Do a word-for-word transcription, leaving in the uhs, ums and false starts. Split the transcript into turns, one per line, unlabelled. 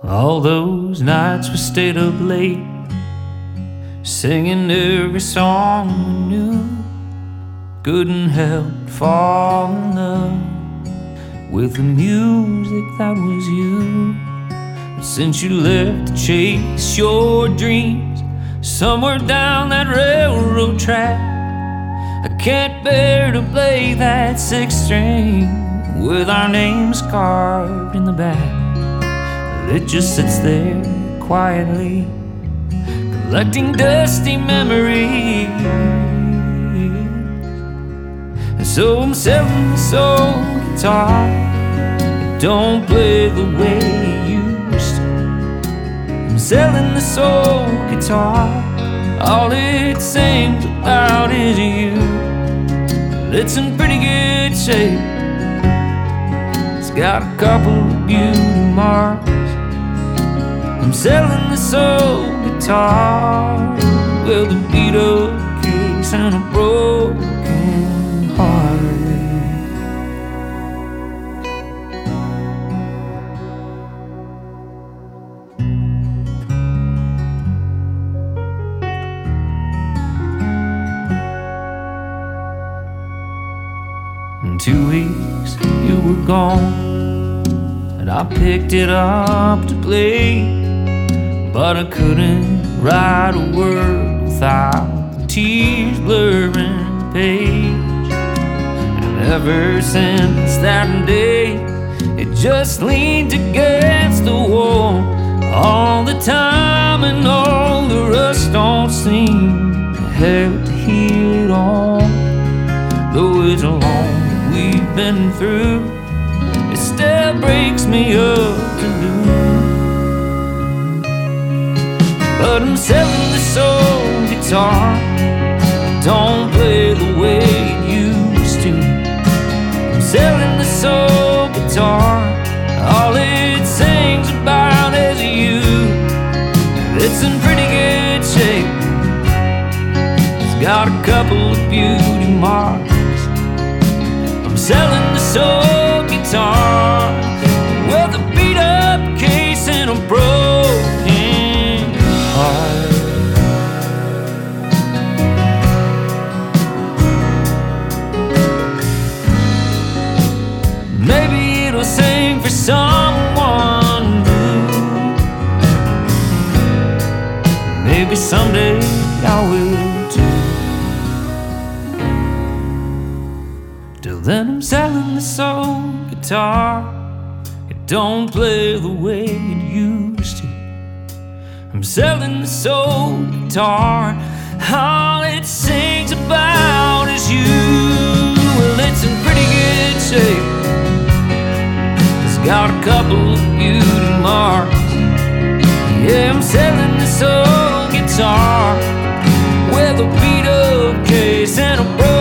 All those nights we stayed up late, singing every song we knew. Couldn't help but fall in love with the music that was you. But since you left to chase your dreams somewhere down that railroad track, I can't bear to play that sixth string with our names carved in the back. It just sits there quietly, collecting dusty memories. And so I'm selling this old guitar, it don't play the way it used to. I'm selling this old guitar, all it sings about is you. It's in pretty good shape, it's got a couple of beauty marks. I'm selling this old guitar with a beat-up case and a broken heart. In two weeks you were gone, and I picked it up to play, but I couldn't write a word without the tears blurring the page. And ever since that day, it just leaned against the wall all the time, and all the rust don't seem to help to heal it all. Though it's a long we've been through, it still breaks me up to lose. But I'm selling this old guitar, don't play the way it used to. I'm selling this old guitar, all it sings about is you. It's in pretty good shape, it's got a couple of beauty marks. I'm selling this old guitar with a beat-up case and a broken heart. Maybe it'll sing for someone new, maybe someday I will too. Till then I'm selling this old guitar, it don't play the way it used to. I'm selling this old guitar, all it sings about is you. Well, it's in pretty good shape, it's got a couple of beauty marks. Yeah, I'm selling this old guitar with a beat-up case and a broken